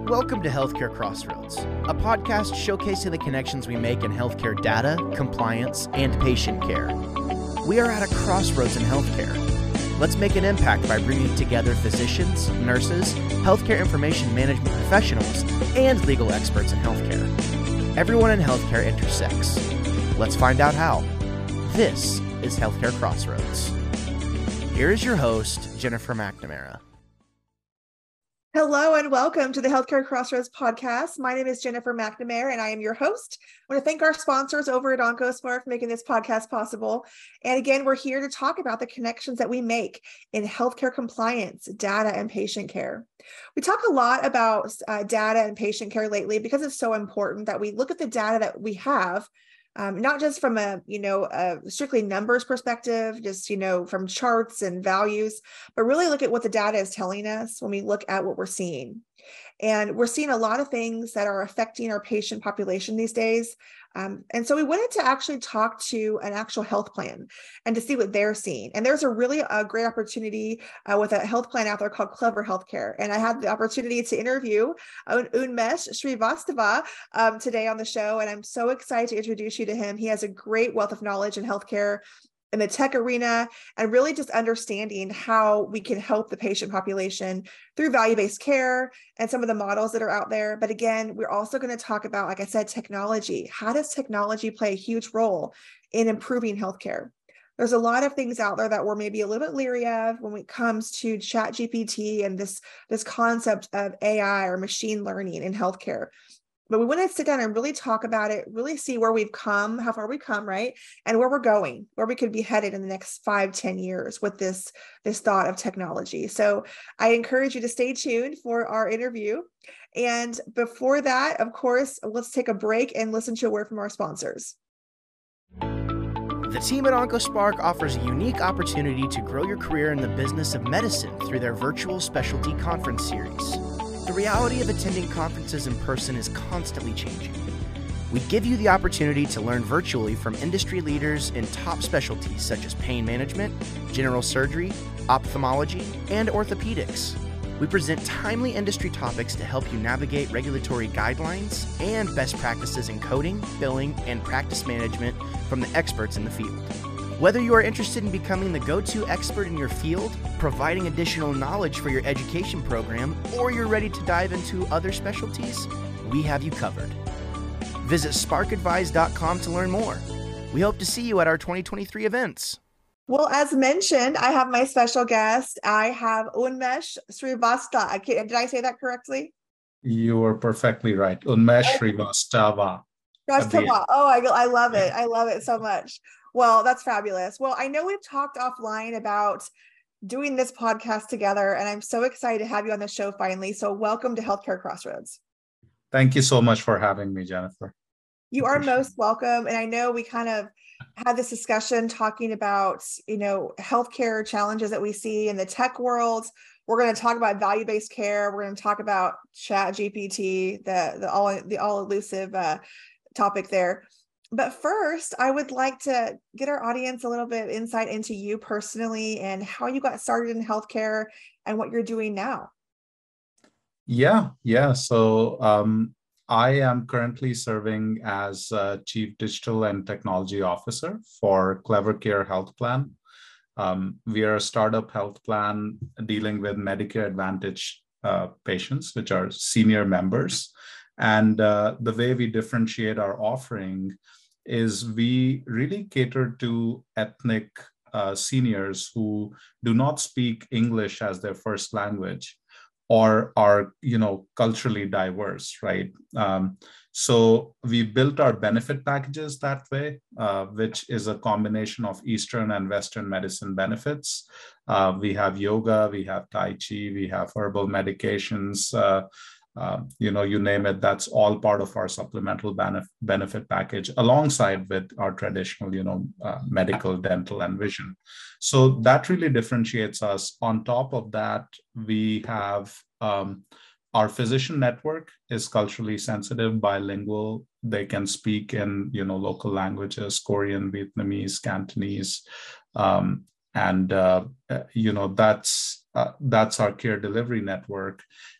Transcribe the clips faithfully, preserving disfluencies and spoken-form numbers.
Welcome to Healthcare Crossroads, a podcast showcasing the connections we make in healthcare data, compliance, and patient care. We are at a crossroads in healthcare. Let's make an impact by bringing together physicians, nurses, healthcare information management professionals, and legal experts in healthcare. Everyone in healthcare intersects. Let's find out how. This is Healthcare Crossroads. Here is your host, Jennifer McNamara. Hello and welcome to the Healthcare Crossroads podcast. My name is Jennifer McNamara and I am your host. I want to thank our sponsors over at OncoSmart for making this podcast possible. And again, we're here to talk about the connections that we make in healthcare compliance, data, and patient care. We talk a lot about uh, data and patient care lately because it's so important that we look at the data that we have. Um, not just from a, you know, a strictly numbers perspective, just, you know, from charts and values, but really look at what the data is telling us when we look at what we're seeing. And we're seeing a lot of things that are affecting our patient population these days. Um, and so we wanted to actually talk to an actual health plan and to see what they're seeing. And there's a really a great opportunity uh, with a health plan out there called Clever Healthcare. And I had the opportunity to interview Unmesh Srivastava um, today on the show. And I'm so excited to introduce you to him. He has a great wealth of knowledge in healthcare, in the tech arena, and really just understanding how we can help the patient population through value-based care and some of the models that are out there. But again, we're also going to talk about, like I said, technology. How does technology play a huge role in improving healthcare? There's a lot of things out there that we're maybe a little bit leery of when it comes to Chat G P T and this, this concept of A I or machine learning in healthcare. But we want to sit down and really talk about it, really see where we've come, how far we've come, right? And where we're going, where we could be headed in the next five, ten years with this, this thought of technology. So I encourage you to stay tuned for our interview. And before that, of course, let's take a break and listen to a word from our sponsors. The team at OncoSpark offers a unique opportunity to grow your career in the business of medicine through their virtual specialty conference series. The reality of attending conferences in person is constantly changing. We give you the opportunity to learn virtually from industry leaders in top specialties such as pain management, general surgery, ophthalmology, and orthopedics. We present timely industry topics to help you navigate regulatory guidelines and best practices in coding, billing, and practice management from the experts in the field. Whether you are interested in becoming the go-to expert in your field, providing additional knowledge for your education program, or you're ready to dive into other specialties, we have you covered. Visit spark advise dot com to learn more. We hope to see you at our twenty twenty-three events. Well, as mentioned, I have my special guest. I have Unmesh Srivastava. Did I say that correctly? You are perfectly right. Unmesh Srivastava. Srivastava. Oh, I, I love it. I love it so much. Well, that's fabulous. Well, I know we've talked offline about doing this podcast together, and I'm so excited to have you on the show finally. So welcome to Healthcare Crossroads. Thank you so much for having me, Jennifer. You are most welcome. And I know we kind of had this discussion talking about, you know, healthcare challenges that we see in the tech world. We're going to talk about value-based care. We're going to talk about Chat G P T, the, the all the all-elusive uh, topic there. But first, I would like to get our audience a little bit insight into you personally and how you got started in healthcare and what you're doing now. Yeah, yeah. So um, I am currently serving as uh, Chief Digital and Technology Officer for Clever Care Health Plan. Um, we are a startup health plan dealing with Medicare Advantage uh, patients, which are senior members. And uh, the way we differentiate our offering is we really cater to ethnic uh, seniors who do not speak English as their first language or are, you know, culturally diverse, right? Um, so we built our benefit packages that way, uh, which is a combination of Eastern and Western medicine benefits. Uh, we have yoga, we have Tai Chi, we have herbal medications, uh, Uh, you know, you name it, that's all part of our supplemental benef- benefit package alongside with our traditional, you know, uh, medical, dental, and vision. So that really differentiates us. On top of that, we have um, our physician network is culturally sensitive, bilingual. They can speak in, you know, local languages, Korean, Vietnamese, Cantonese, um, and, uh, you know, that's, uh, that's our care delivery network.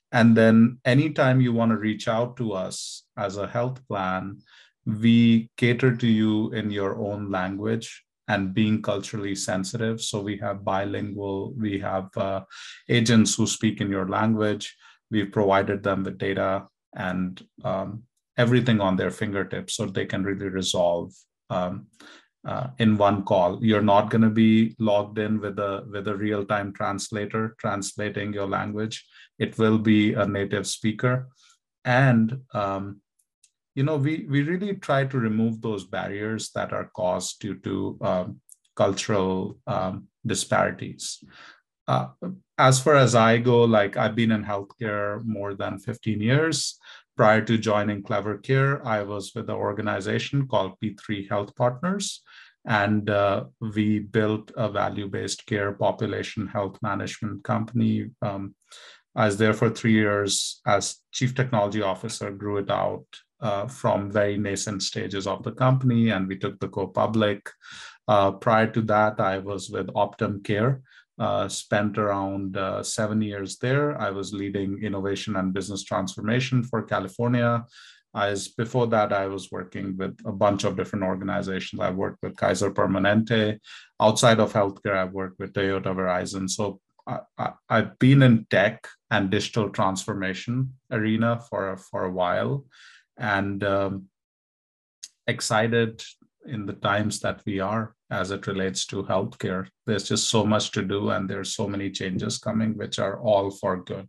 And then anytime you want to reach out to us as a health plan, we cater to you in your own language and being culturally sensitive. So we have bilingual, we have uh, agents who speak in your language. We've provided them with data and um, everything on their fingertips so they can really resolve um, uh, in one call. You're not going to be logged in with a with a real-time translator translating your language. It will be a native speaker. And um, you know, we, we really try to remove those barriers that are caused due to um, cultural um, disparities. Uh, as far as I go, like I've been in healthcare more than fifteen years. Prior to joining Clever Care, I was with an organization called P three Health Partners, and uh, we built a value-based care population health management company. Um, I was there for three years as chief technology officer, grew it out uh, from very nascent stages of the company, and we took the go public. Uh, prior to that, I was with Optum Care, uh, spent around uh, seven years there. I was leading innovation and business transformation for California. As before that, I was working with a bunch of different organizations. I worked with Kaiser Permanente. Outside of healthcare, I've worked with Toyota, Verizon. So I, I, I've been in tech and digital transformation arena for, for a while, and um, excited in the times that we are as it relates to healthcare. There's just so much to do, and there's so many changes coming, which are all for good.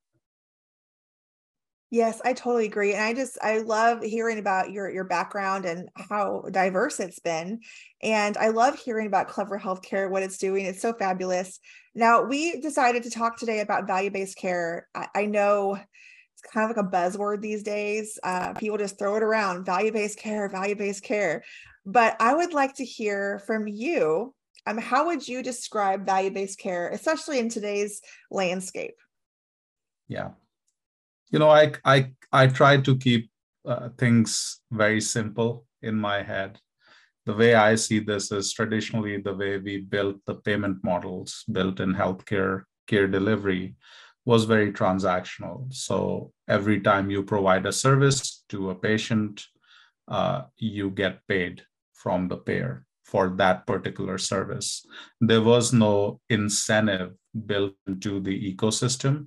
Yes, I totally agree. And I just, I love hearing about your, your background and how diverse it's been. And I love hearing about Clever Healthcare, what it's doing. It's so fabulous. Now, we decided to talk today about value-based care. I, I know it's kind of like a buzzword these days. Uh, people just throw it around, value-based care, value-based care. But I would like to hear from you. Um, how would you describe value-based care, especially in today's landscape? Yeah. You know, I I I try to keep uh, things very simple in my head. The way I see this is traditionally the way we built the payment models built in healthcare care delivery was very transactional. So every time you provide a service to a patient, uh, you get paid from the payer for that particular service. There was no incentive built into the ecosystem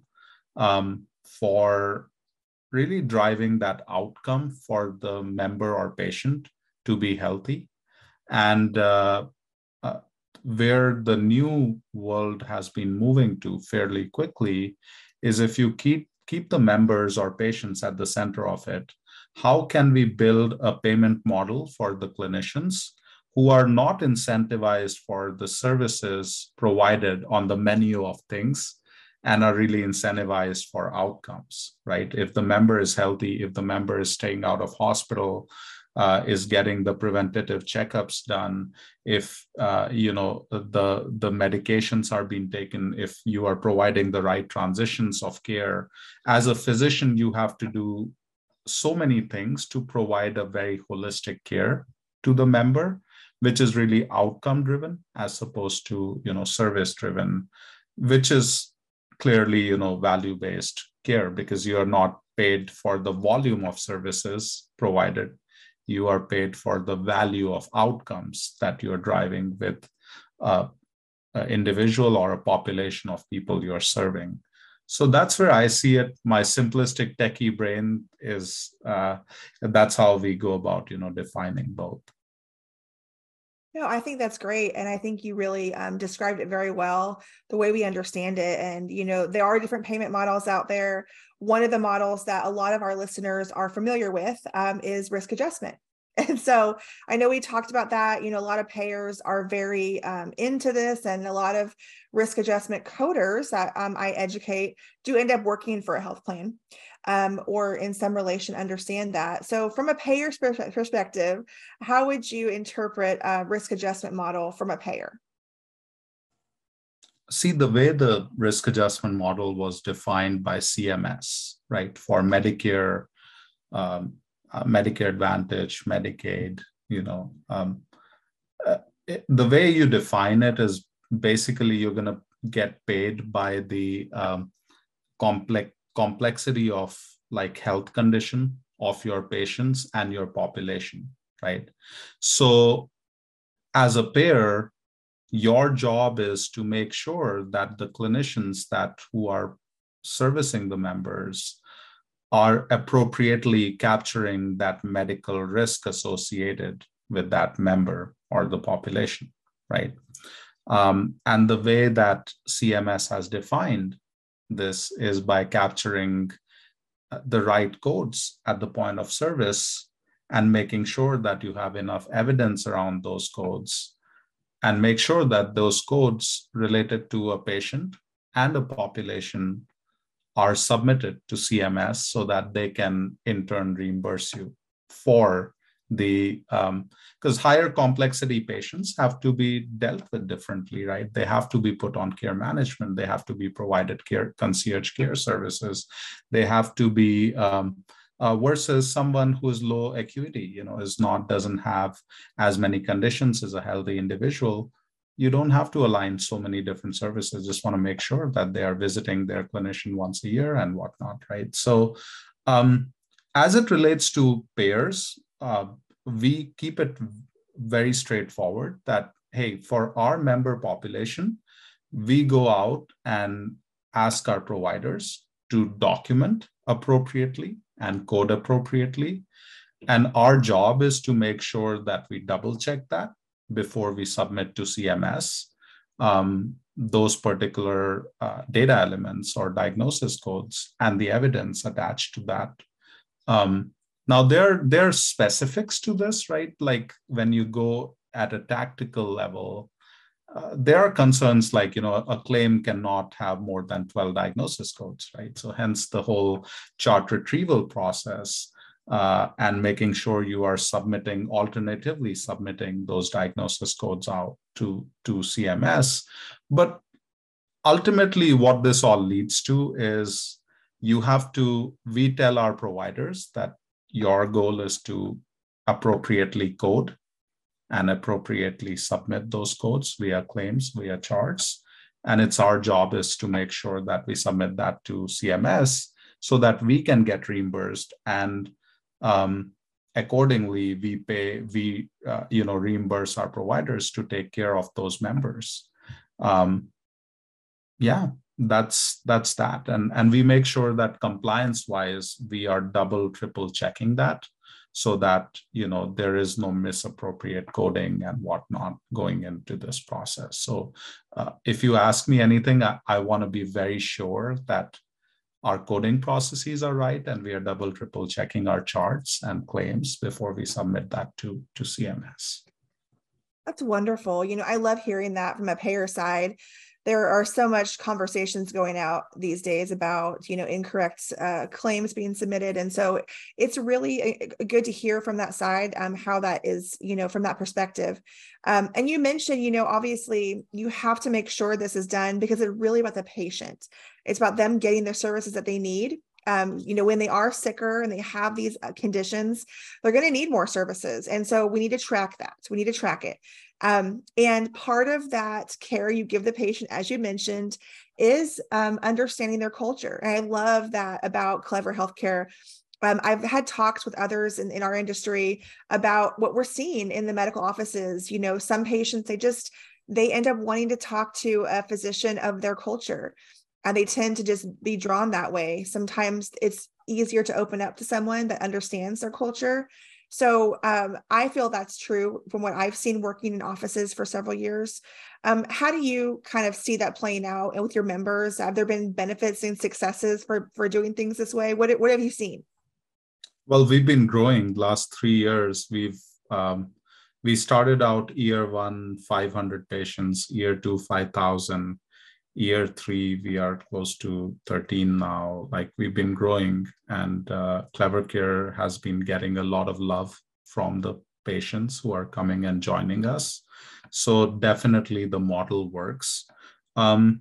Um, for really driving that outcome for the member or patient to be healthy. And uh, uh, where the new world has been moving to fairly quickly is if you keep, keep the members or patients at the center of it, how can we build a payment model for the clinicians who are not incentivized for the services provided on the menu of things, and are really incentivized for outcomes, right? If the member is healthy, if the member is staying out of hospital, uh, is getting the preventative checkups done, if uh, you know the the medications are being taken, if you are providing the right transitions of care, as a physician, you have to do so many things to provide a very holistic care to the member, which is really outcome driven as opposed to you know service driven, which is clearly, you know, value-based care, because you are not paid for the volume of services provided. You are paid for the value of outcomes that you're driving with uh, an individual or a population of people you're serving. So that's where I see it. My simplistic techie brain is, uh, that's how we go about, you know, defining both. No, I think that's great. And I think you really um, described it very well, the way we understand it. And, you know, there are different payment models out there. One of the models that a lot of our listeners are familiar with um, is risk adjustment. And so I know we talked about that. You know, a lot of payers are very um, into this, and a lot of risk adjustment coders that um, I educate do end up working for a health plan. Um, or in some relation understand that. So from a payer's perspective, how would you interpret a risk adjustment model from a payer? See, the way the risk adjustment model was defined by C M S, right, for Medicare, um, uh, Medicare Advantage, Medicaid, you know, um, uh, it, the way you define it is basically you're going to get paid by the um, complex complexity of like health condition of your patients and your population, right? So as a payer, your job is to make sure that the clinicians that who are servicing the members are appropriately capturing that medical risk associated with that member or the population, right? Um, and the way that C M S has defined this is by capturing the right codes at the point of service and making sure that you have enough evidence around those codes and make sure that those codes related to a patient and a population are submitted to C M S so that they can in turn reimburse you for the, um, because higher complexity patients have to be dealt with differently, right? They have to be put on care management. They have to be provided care, concierge care services. They have to be, um, uh, versus someone who is low acuity, you know, is not, doesn't have as many conditions as a healthy individual. You don't have to align so many different services. Just want to make sure that they are visiting their clinician once a year and whatnot, right? So um, as it relates to payers, uh, we keep it very straightforward that, hey, for our member population, we go out and ask our providers to document appropriately and code appropriately. And our job is to make sure that we double check that before we submit to C M S um, those particular uh, data elements or diagnosis codes and the evidence attached to that. Um, now, there, there are specifics to this, right? Like when you go at a tactical level, uh, there are concerns like, you know, a claim cannot have more than twelve diagnosis codes, right? So hence the whole chart retrieval process. Uh, and making sure you are submitting, alternatively submitting those diagnosis codes out to, to C M S. But ultimately, what this all leads to is you have to, we tell our providers that your goal is to appropriately code and appropriately submit those codes via claims, via charts. And it's our job is to make sure that we submit that to C M S so that we can get reimbursed, and um, accordingly we pay, we uh, you know, reimburse our providers to take care of those members. Um, yeah, that's that's that. And, and we make sure that compliance-wise, we are double, triple checking that so that, you know, there is no misappropriate coding and whatnot going into this process. So uh, if you ask me anything, I, I want to be very sure that our coding processes are right and we are double, triple checking our charts and claims before we submit that to, to C M S. That's wonderful. You know, I love hearing that from a payer side. There are so much conversations going out these days about, you know, incorrect uh, claims being submitted. And so it's really a, good to hear from that side, um, how that is, you know, from that perspective. Um, and you mentioned, you know, obviously you have to make sure this is done because it's really about the patient. It's about them getting the services that they need. Um, you know, when they are sicker and they have these uh, conditions, they're going to need more services. And so we need to track that. We need to track it. Um, and part of that care you give the patient, as you mentioned, is um, understanding their culture. And I love that about Clever Healthcare. Um, I've had talks with others in, in our industry about what we're seeing in the medical offices. You know, some patients, they just, they end up wanting to talk to a physician of their culture. And they tend to just be drawn that way. Sometimes it's easier to open up to someone that understands their culture. So um, I feel that's true from what I've seen working in offices for several years. Um, how do you kind of see that playing out and with your members? Have there been benefits and successes for, for doing things this way? What, what have you seen? Well, we've been growing last three years. We've um, we started out year one, five hundred patients, year two, five thousand. Year three, we are close to thirteen now. Like we've been growing, and uh, Clever Care has been getting a lot of love from the patients who are coming and joining us. So definitely the model works. Um,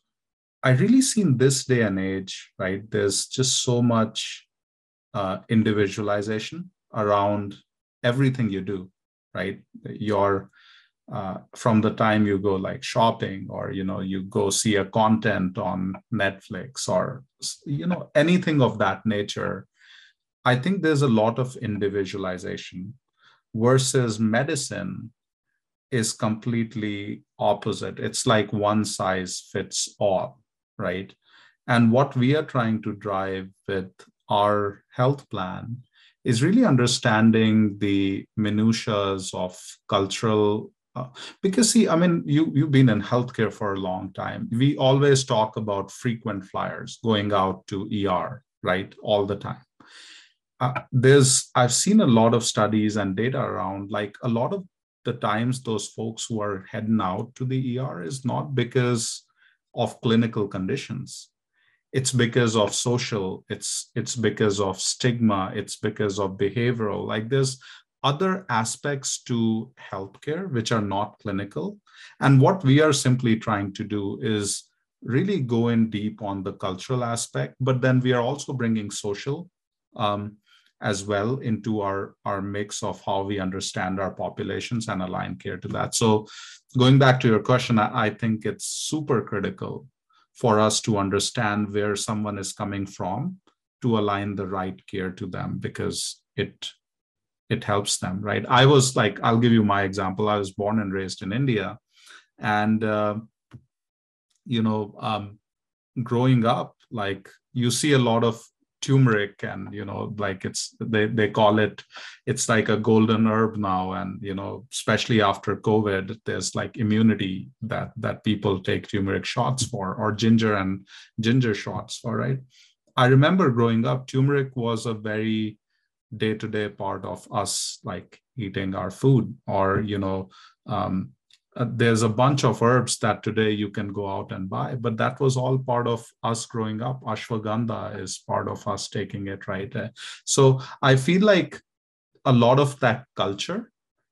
I really see in this day and age, right, there's just so much uh, individualization around everything you do, right? Your uh, from the time you go like shopping, or, you know, you go see a content on Netflix, or, you know, anything of that nature. I think there's a lot of individualization, versus medicine is completely opposite. It's like one size fits all, right? And what we are trying to drive with our health plan is really understanding the minutiae of cultural. Uh, because see, I mean, you you've been in healthcare for a long time. We always talk about frequent flyers going out to E R, right, all the time. Uh, there's I've seen a lot of studies and data around, like, a lot of the times those folks who are heading out to the E R is not because of clinical conditions. It's because of social, it's it's because of stigma, it's because of behavioral. Like, there's other aspects to healthcare which are not clinical. And what we are simply trying to do is really go in deep on the cultural aspect, but then we are also bringing social um, as well into our, our mix of how we understand our populations and align care to that. So going back to your question, I, I think it's super critical for us to understand where someone is coming from to align the right care to them, because it it helps them, right? I was like, I'll give you my example. I was born and raised in India, and uh, you know, um, growing up, like, you see a lot of turmeric, and, you know, like, it's they they call it, it's like a golden herb now. And, you know, especially after COVID, there's like immunity that that people take turmeric shots for, or ginger and ginger shots, all right? I remember growing up, turmeric was a very day-to-day part of us, like eating our food, or, you know, um, uh, there's a bunch of herbs that today you can go out and buy, but that was all part of us growing up. Ashwagandha is part of us taking it, right? Uh, so I feel like a lot of that culture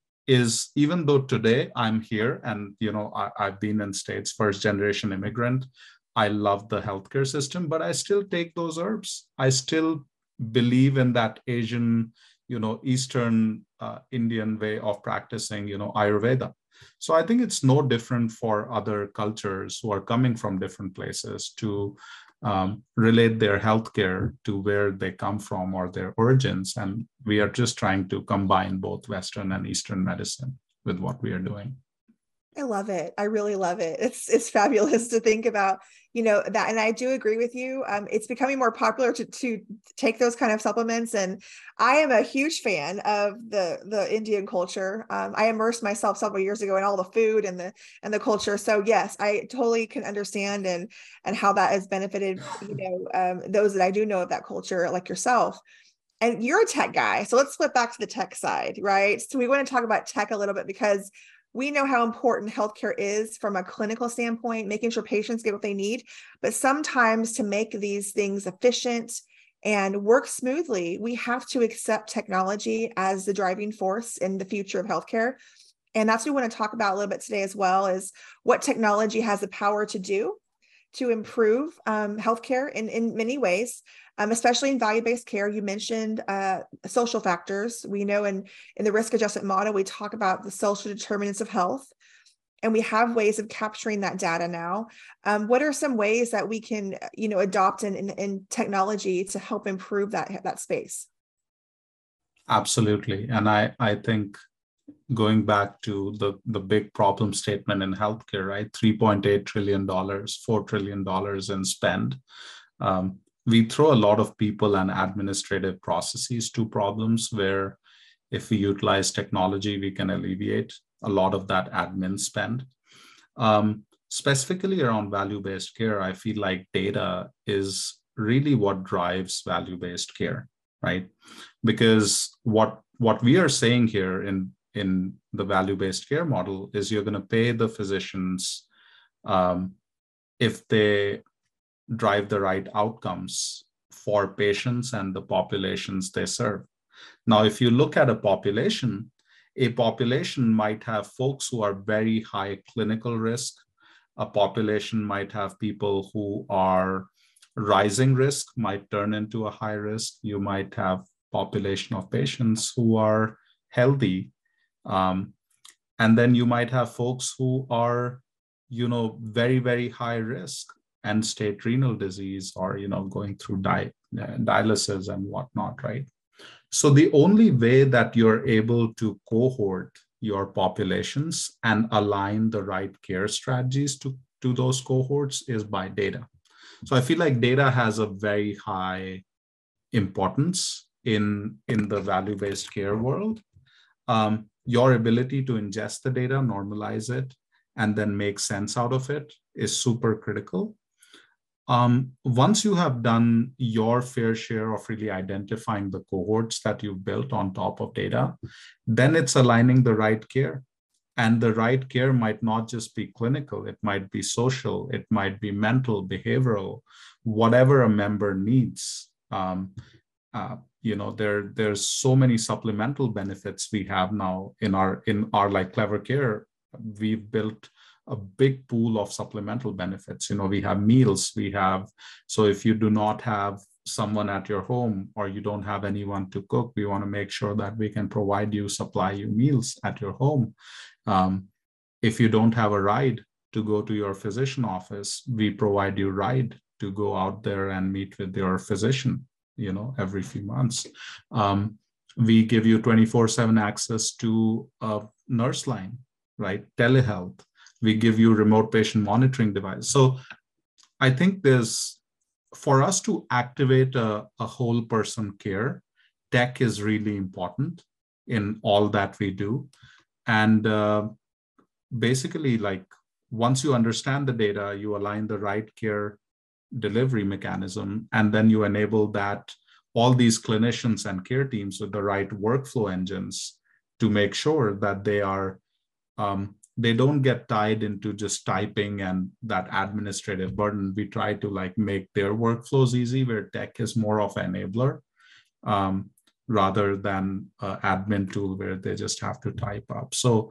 is, even though today I'm here and, you know, I, I've been in States, first generation immigrant, I love the healthcare system, but I still take those herbs. I still believe in that Asian, you know, Eastern uh, Indian way of practicing, you know, Ayurveda. So I think it's no different for other cultures who are coming from different places to um, relate their healthcare to where they come from or their origins. And we are just trying to combine both Western and Eastern medicine with what we are doing. I love it. I really love it. It's it's fabulous to think about, you know, that. And I do agree with you. Um, it's becoming more popular to to take those kind of supplements. And I am a huge fan of the the Indian culture. Um, I immersed myself several years ago in all the food and the and the culture. So yes, I totally can understand and and how that has benefited, you know, um, those that I do know of that culture, like yourself. And you're a tech guy. So let's flip back to the tech side, right? So we want to talk about tech a little bit, because we know how important healthcare is from a clinical standpoint, making sure patients get what they need. But sometimes to make these things efficient and work smoothly, we have to accept technology as the driving force in the future of healthcare. And that's what we want to talk about a little bit today as well, is what technology has the power to do to improve um, healthcare in, in many ways, um, especially in value-based care. You mentioned uh, social factors. We know in, in the risk adjustment model, we talk about the social determinants of health, and we have ways of capturing that data now. Um, what are some ways that we can, you know, adopt in, in, in technology to help improve that, that space? Absolutely. And I, I think going back to the, the big problem statement in healthcare, right? three point eight trillion dollars, four trillion dollars in spend. Um, we throw a lot of people and administrative processes to problems where if we utilize technology, we can alleviate a lot of that admin spend. Um, specifically around value-based care, I feel like data is really what drives value-based care, right? Because what, what we are saying here in in the value-based care model is you're going to pay the physicians um, if they drive the right outcomes for patients and the populations they serve. Now, if you look at a population, a population might have folks who are very high clinical risk. A population might have people who are rising risk, might turn into a high risk. You might have population of patients who are healthy. Um, And then you might have folks who are, you know, very, very high risk, end state renal disease, or, you know, going through di- uh, dialysis and whatnot, right? So the only way that you're able to cohort your populations and align the right care strategies to, to those cohorts is by data. So I feel like data has a very high importance in, in the value-based care world. Um, your ability to ingest the data, normalize it, and then make sense out of it is super critical. Um, once you have done your fair share of really identifying the cohorts that you've built on top of data, then it's aligning the right care. And the right care might not just be clinical, it might be social, it might be mental, behavioral, whatever a member needs. Um, uh, you know, there, there's so many supplemental benefits we have now in our, in our like Clever Care. We've built a big pool of supplemental benefits. You know, we have meals, we have, so if you do not have someone at your home or you don't have anyone to cook, we want to make sure that we can provide you, supply you meals at your home. Um, if you don't have a ride to go to your physician office, we provide you ride to go out there and meet with your physician, you know, every few months. Um, we give you twenty-four seven access to a nurse line, right? Telehealth. We give you remote patient monitoring device. So I think there's, for us to activate a, a whole person care, tech is really important in all that we do. And uh, basically, like, once you understand the data, you align the right care delivery mechanism, and then you enable that, all these clinicians and care teams with the right workflow engines to make sure that they are, um, they don't get tied into just typing and that administrative burden. We try to like make their workflows easy, where tech is more of an enabler um, rather than an admin tool where they just have to type up. So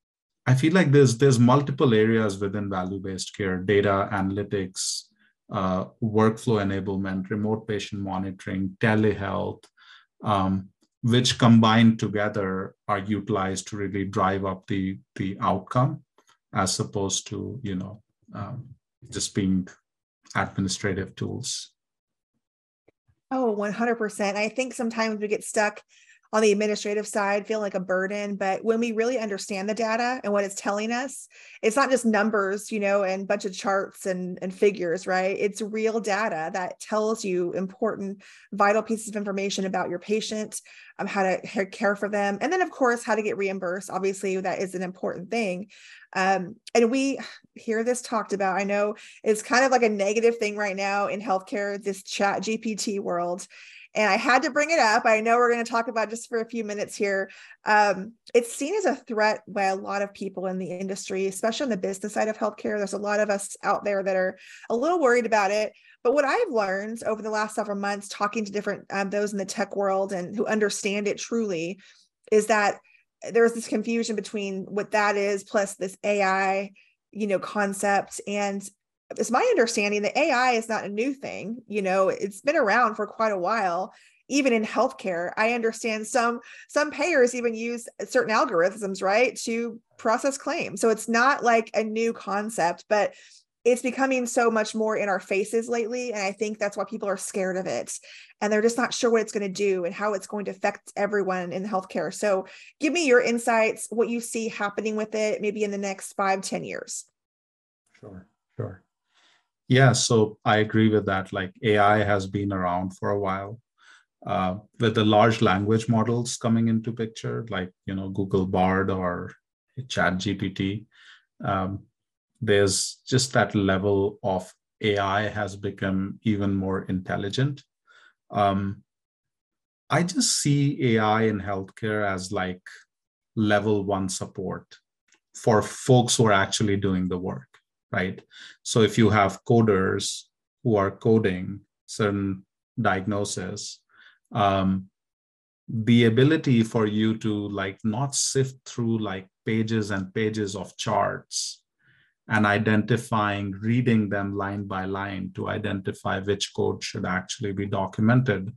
I feel like there's there's multiple areas within value-based care: data analytics, uh, workflow enablement, remote patient monitoring, telehealth, um, which combined together are utilized to really drive up the, the outcome, as opposed to, you know, um, just being administrative tools. Oh, one hundred percent. I think sometimes we get stuck on the administrative side, feeling like a burden. But when we really understand the data and what it's telling us, it's not just numbers, you know, and a bunch of charts and, and figures, right? It's real data that tells you important, vital pieces of information about your patient, um, how to care for them. And then, of course, how to get reimbursed. Obviously, that is an important thing. Um, and we hear this talked about. I know it's kind of like a negative thing right now in healthcare, this Chat G P T world. And I had to bring it up. I know we're going to talk about it just for a few minutes here. Um, it's seen as a threat by a lot of people in the industry, especially on the business side of healthcare. There's a lot of us out there that are a little worried about it. But what I've learned over the last several months, talking to different um, those in the tech world and who understand it truly, is that there's this confusion between what that is plus this A I, you know, concept. And it's my understanding that A I is not a new thing. You know, it's been around for quite a while, even in healthcare. I understand some some payers even use certain algorithms, right, to process claims. So it's not like a new concept, but it's becoming so much more in our faces lately. And I think that's why people are scared of it. And they're just not sure what it's going to do and how it's going to affect everyone in healthcare. So give me your insights, what you see happening with it, maybe in the next five, ten years. Sure, sure. Yeah, so I agree with that. Like, A I has been around for a while. Uh, with the large language models coming into picture, like, you know, Google Bard or Chat G P T, um, there's just that level of A I has become even more intelligent. Um, I just see A I in healthcare as like level one support for folks who are actually doing the work, right? So if you have coders who are coding certain diagnoses, um, the ability for you to like not sift through like pages and pages of charts and identifying, reading them line by line to identify which code should actually be documented,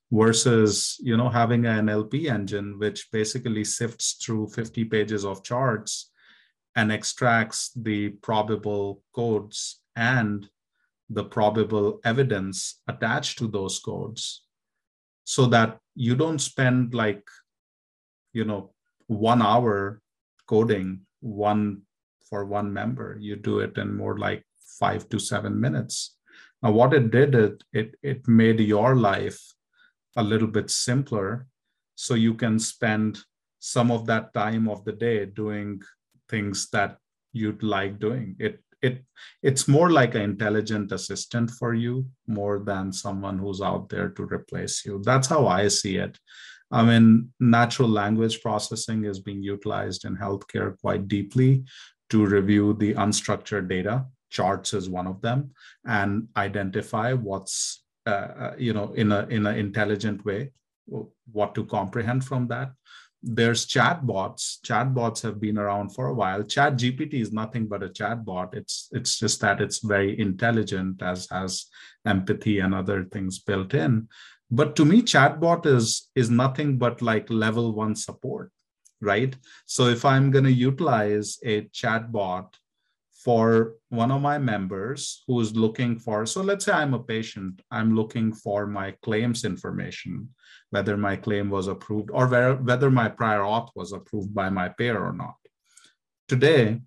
versus, you know, having an N L P engine, which basically sifts through fifty pages of charts and extracts the probable codes and the probable evidence attached to those codes, so that you don't spend like, you know, one hour coding one for one member. You do it in more like five to seven minutes. Now, what it did, it, it, it made your life a little bit simpler, so you can spend some of that time of the day doing things that you'd like doing. It it it's more like an intelligent assistant for you, more than someone who's out there to replace you. That's how I see it. I mean, natural language processing is being utilized in healthcare quite deeply to review the unstructured data. Charts is one of them, and identify what's Uh, you know, in a in an intelligent way, what to comprehend from that. There's chatbots. Chatbots have been around for a while. Chat G P T is nothing but a chatbot. It's it's just that it's very intelligent, as has empathy and other things built in. But to me, chatbot is is nothing but like level one support, right? So if I'm going to utilize a chatbot for one of my members who is looking for, so let's say I'm a patient, I'm looking for my claims information, whether my claim was approved or whether my prior auth was approved by my payer or not. Today,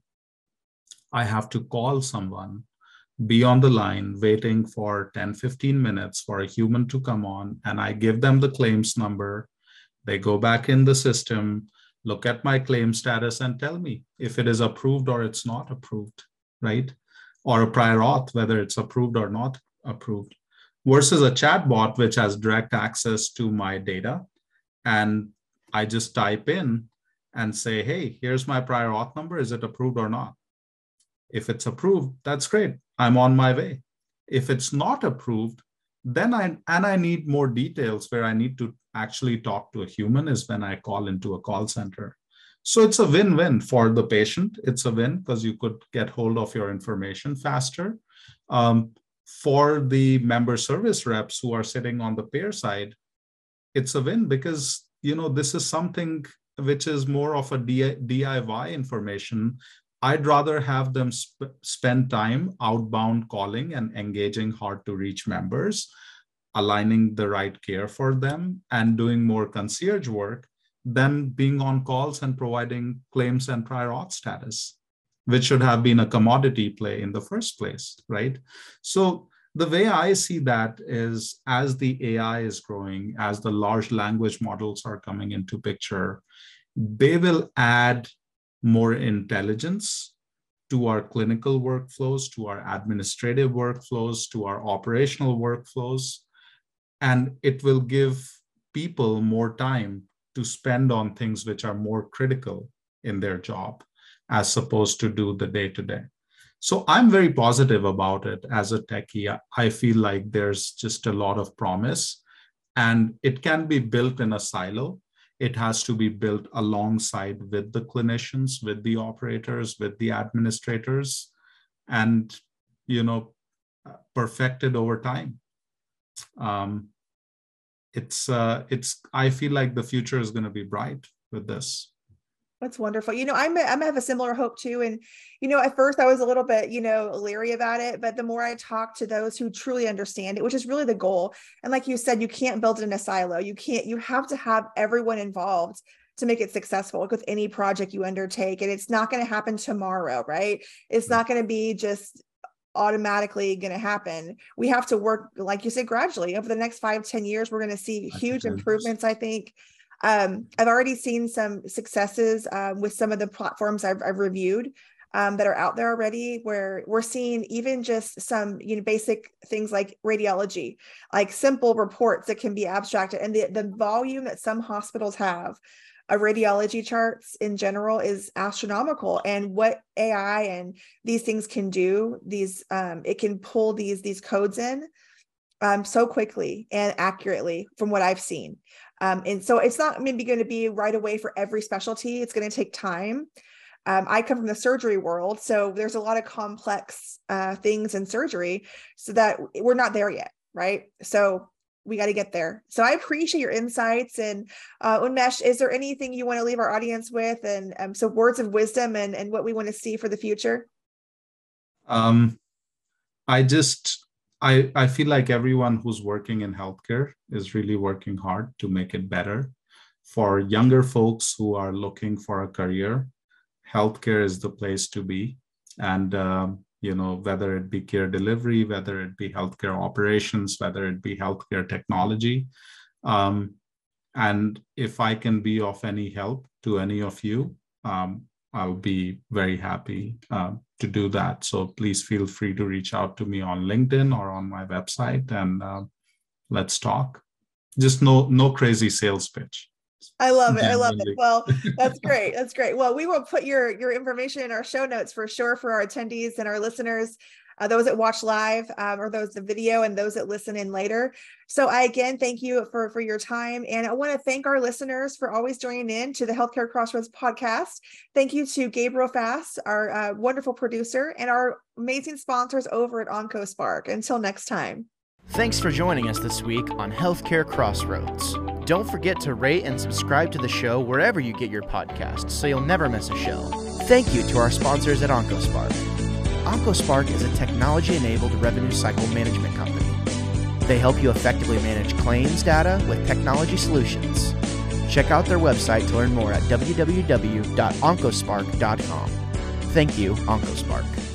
I have to call someone, be on the line waiting for ten, fifteen minutes for a human to come on, and I give them the claims number. They go back in the system, look at my claim status and tell me if it is approved or it's not approved, right? Or a prior auth, whether it's approved or not approved, versus a chatbot, which has direct access to my data. And I just type in and say, hey, here's my prior auth number. Is it approved or not? If it's approved, that's great. I'm on my way. If it's not approved, then I, and I need more details where I need to actually talk to a human, is when I call into a call center. So it's a win-win for the patient. It's a win because you could get hold of your information faster. Um, for the member service reps who are sitting on the payer side, it's a win because, you know, this is something which is more of a D I Y information. I'd rather have them sp- spend time outbound calling and engaging hard to reach members, aligning the right care for them, and doing more concierge work than being on calls and providing claims and prior auth status, which should have been a commodity play in the first place, right? So the way I see that is, as the A I is growing, as the large language models are coming into picture, they will add more intelligence to our clinical workflows, to our administrative workflows, to our operational workflows, and it will give people more time to spend on things which are more critical in their job, as opposed to do the day-to-day. So I'm very positive about it as a techie. I feel like there's just a lot of promise, and it can be built in a silo. It has to be built alongside with the clinicians, with the operators, with the administrators, and, you know, perfected over time. Um, it's, uh, it's, I feel like the future is going to be bright with this. That's wonderful. You know, I'm, I'm have a similar hope too. And, you know, at first I was a little bit, you know, leery about it, but the more I talk to those who truly understand it, which is really the goal. And like you said, you can't build it in a silo. You can't, you have to have everyone involved to make it successful, like with any project you undertake. And it's not going to happen tomorrow, right? It's not going to be just automatically going to happen. We have to work, like you said, gradually over the next five, ten years. We're going to see huge improvements, I think. Um, I've already seen some successes um, with some of the platforms I've, I've reviewed um, that are out there already, where we're seeing even just some, you know, basic things like radiology, like simple reports that can be abstracted. And the, the volume that some hospitals have of radiology charts in general is astronomical. And what A I and these things can do, these um, it can pull these, these codes in um, so quickly and accurately from what I've seen. Um, and so it's not maybe going to be right away for every specialty. It's going to take time. Um, I come from the surgery world, so there's a lot of complex uh, things in surgery, so that we're not there yet, right? So we got to get there. So I appreciate your insights. And uh, Unmesh, is there anything you want to leave our audience with? And um, so words of wisdom and, and what we want to see for the future? Um, I just, I, I feel like everyone who's working in healthcare is really working hard to make it better. For younger folks who are looking for a career, healthcare is the place to be. And, um, you know, whether it be care delivery, whether it be healthcare operations, whether it be healthcare technology. Um, and if I can be of any help to any of you, um, I'll be very happy uh, to do that. So please feel free to reach out to me on LinkedIn or on my website, and uh, let's talk. Just no, no crazy sales pitch. I love it. I love it. Well, that's great. That's great. Well, we will put your, your information in our show notes for sure for our attendees and our listeners, uh, those that watch live um, or those the video and those that listen in later. So I, again, thank you for, for your time. And I want to thank our listeners for always joining in to the Healthcare Crossroads podcast. Thank you to Gabriel Fass, our uh, wonderful producer, and our amazing sponsors over at OncoSpark. Until next time. Thanks for joining us this week on Healthcare Crossroads. Don't forget to rate and subscribe to the show wherever you get your podcasts so you'll never miss a show. Thank you to our sponsors at OncoSpark. OncoSpark is a technology-enabled revenue cycle management company. They help you effectively manage claims data with technology solutions. Check out their website to learn more at w w w dot oncospark dot com. Thank you, OncoSpark.